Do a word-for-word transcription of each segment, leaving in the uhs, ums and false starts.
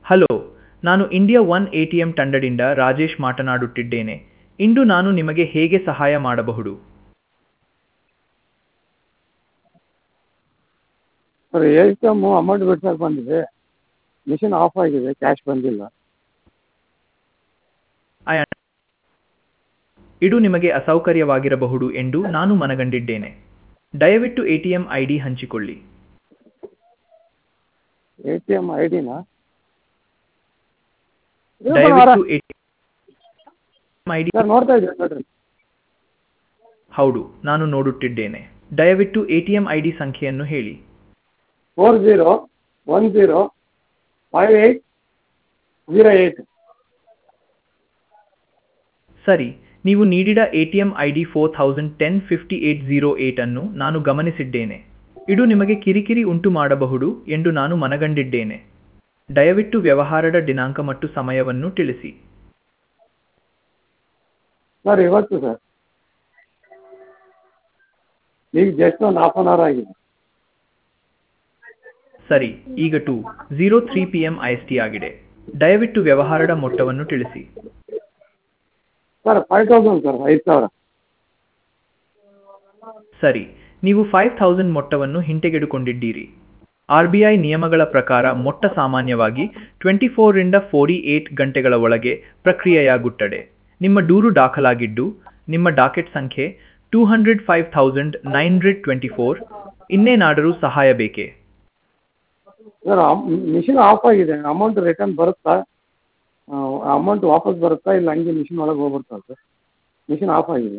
Hello, ನಾನು India one A T M ತಂಡದಿಂದ ರಾಜೇಶ್ ಮಾತನಾಡುತ್ತಿದ್ದೇನೆ. ಇಂದು ನಾನು ನಿಮಗೆ ಹೇಗೆ ಸಹಾಯ ಮಾಡಬಹುದು? Sir A T M amount ಬಿಡ್ಸಕ್ಕೆ ಬಂದಿದೆ, ಮಿಷಿನ್ ಆಫ್ ಆಗಿದೆ, ಕ್ಯಾಶ್ ಬಂದಿಲ್ಲ. I un- ಇದು ನಿಮಗೆ ಅಸೌಕರ್ಯವಾಗಿರಬಹುದು ಎಂದು ನಾನು ಮನಗಂಡಿದ್ದೇನೆ. ದಯವಿಟ್ಟು A T M I D ಹಂಚಿಕೊಳ್ಳಿ. ಎ ಟಿ ಎಮ್ ಐ ಡಿನಾ? ದಯವಿಟ್ಟು A T M I D. Sir ನೋಡ್ತಾ ಇದ್ದೀರಾ ನೋಡ್ರಿ. ಹೌದು, ನಾನು ನೋಡುತ್ತಿದ್ದೇನೆ. ದಯವಿಟ್ಟು A T M I D ಸಂಖ್ಯೆಯನ್ನು ಹೇಳಿ. Four zero one zero five eight zero eight. ಸರಿ, ನೀವು ನೀಡಿದ A T M I D four thousand ten fifty eight zero eight ಅನ್ನು ನಾನು ಗಮನಿಸಿದ್ದೇನೆ. ಇದು ನಿಮಗೆ ಕಿರಿಕಿರಿ ಉಂಟು ಮಾಡಬಹುದು ಎಂದು ನಾನು ಮನಗಂಡಿದ್ದೇನೆ. ದಯವಿಟ್ಟು ವ್ಯವಹಾರದ ದಿನಾಂಕ ಮತ್ತು ಸಮಯವನ್ನು ತಿಳಿಸಿ. ಸರ್ ಇವತ್ತು ಸರ್, ಈಗ ಜಸ್ಟ್ ಒಂದು ಹಾಫ್ ಆನ್ ಅವರ್ ಆಗಿದೆ. ಸರಿ, ಈಗ two zero three P M I S T ಆಗಿದೆ. ದಯವಿಟ್ಟು ವ್ಯವಹಾರದ ಮೊತ್ತವನ್ನು ತಿಳಿಸಿ. ಸರ್ ಫೈವ್ ತೌಸಂಡ್ ಸರ್, ಐದು ಸಾವಿರ. ಸರಿ, ನೀವು ಫೈವ್ ಥೌಸಂಡ್ ಮೊತ್ತವನ್ನು ಹಿಂತೆಗೆದುಕೊಂಡಿದ್ದೀರಿ. ಆರ್ ಬಿ ಐ ನಿಯಮಗಳ ಪ್ರಕಾರ ಮೊತ್ತ ಸಾಮಾನ್ಯವಾಗಿ ಟ್ವೆಂಟಿ ಫೋರಿಂದ ಫೋರ್ಟಿ ಏಟ್ ಗಂಟೆಗಳ ಒಳಗೆ ಪ್ರಕ್ರಿಯೆಯಾಗುತ್ತದೆ. ನಿಮ್ಮ ದೂರು ದಾಖಲಾಗಿದ್ದು, ನಿಮ್ಮ ಡಾಕೆಟ್ ಸಂಖ್ಯೆ two hundred five thousand nine hundred twenty four. ಇನ್ನೇನಾದರೂ ಸಹಾಯ ಬೇಕೇ? ಸರ್ ಮಿಷಿನ್ ಆಫ್ ಆಗಿದೆ, ಅಮೌಂಟ್ ರಿಟರ್ನ್ ಬರುತ್ತಾ? ಅಮೌಂಟ್ ವಾಪಸ್ ಬರುತ್ತಾ ಇಲ್ಲ ಹಂಗೆ ಮಿಷಿನ್ ಒಳಗೆ ಹೋಗ್ಬಿಡ್ತಾ ಸರ್? ಮಿಷಿನ್ ಆಫ್ ಆಗಿದೆ.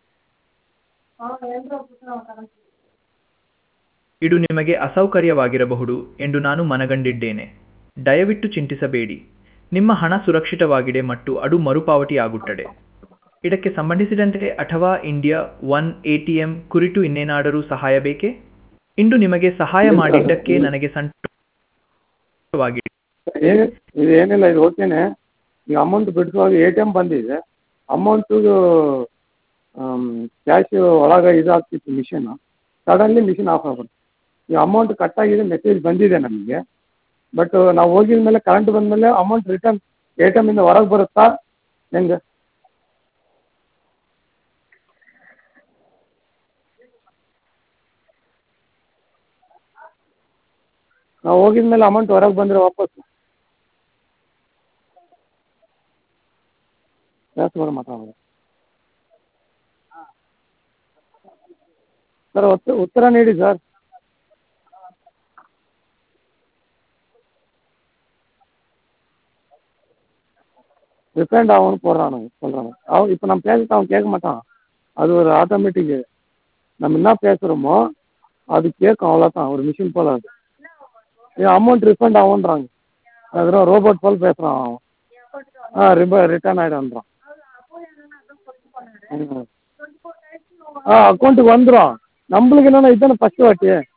ಇದು ನಿಮಗೆ ಅಸೌಕರ್ಯವಾಗಿರಬಹುದು ಎಂದು ನಾನು ಮನಗಂಡಿದ್ದೇನೆ. ದಯವಿಟ್ಟು ಚಿಂತಿಸಬೇಡಿ. ನಿಮ್ಮ ಹಣ ಸುರಕ್ಷಿತವಾಗಿದೆ ಮತ್ತು ಅದು ಮರುಪಾವತಿಯಾಗುತ್ತದೆ. ಇದಕ್ಕೆ ಸಂಬಂಧಿಸಿದಂತೆ ಅಥವಾ India one A T M ಕುರಿತು ಇನ್ನೇನಾದರೂ ಸಹಾಯ ಬೇಕೇ? ಇಂದು ನಿಮಗೆ ಸಹಾಯ ಮಾಡಿದ್ದಕ್ಕೆ ನನಗೆ ಸಂತೋಷವಾಗಿದೆ. ಏನು ಇದು ಏನಿಲ್ಲ, ಇದು ಓಕೆನೆ. ಈಗ ಅಮೌಂಟ್ ಬಿಡಿಸುವಾಗ ಎ ಟಿ ಎಮ್ ಬಂದಿದೆ, ಅಮೌಂಟು ಕ್ಯಾಶ್ ಒಳಗೆ ಇದಾಗ್ತಿತ್ತು ಮಿಷಿನ್, ಸಡನ್ಲಿ ಮಿಷಿನ್ ಆಫ್ ಆಗ್ಬಿಡ್ತು. ಈ ಅಮೌಂಟ್ ಕಟ್ಟಾಗಿದೆ, ಮೆಸೇಜ್ ಬಂದಿದೆ ನಮಗೆ. ಬಟ್ ನಾವು ಹೋಗಿದ ಮೇಲೆ ಕರೆಂಟ್ ಬಂದಮೇಲೆ ಅಮೌಂಟ್ ರಿಟರ್ನ್ ಎ ಟಿ ಎಮ್ಮಿಂದ ಹೊರಗೆ ಬರುತ್ತಾ ಹೆಂಗೆ? ನಾವು ಹೋಗಿದ ಮೇಲೆ ಅಮೌಂಟ್ ಹೊರಗೆ ಬಂದರೆ ವಾಪಸ್ ಜಾಸ್ತಿ ಬರೋ ಮಾತಾಡೋದು ಸರ್. ಉತ್ತರ ಉತ್ತರ ನೀಡಿ ಸರ್. ரிஃபண்ட் ஆகும்னு போடுறானுங்க சொல்கிறாங்க. அவன் இப்போ நம்ம பேசுறது அவன் கேட்க மாட்டான், அது ஒரு ஆட்டோமேட்டிக்கு. நம்ம என்ன பேசுகிறோமோ அது கேட்கும், அவ்வளோதான். ஒரு மிஷின் போல் அது. என் அமௌண்ட் ரிஃபண்ட் ஆகுன்றாங்க. அதுதான் ரோபோட் போல் பேசுகிறான் அவன். ஆ ரிப ரிட்டர்ன் ஆகிடும்ன்றான். ம் ஆ அக்கௌண்ட்டுக்கு வந்துடும். நம்மளுக்கு என்னென்னா இதுதானே ஃபஸ்ட்டு வாட்டி.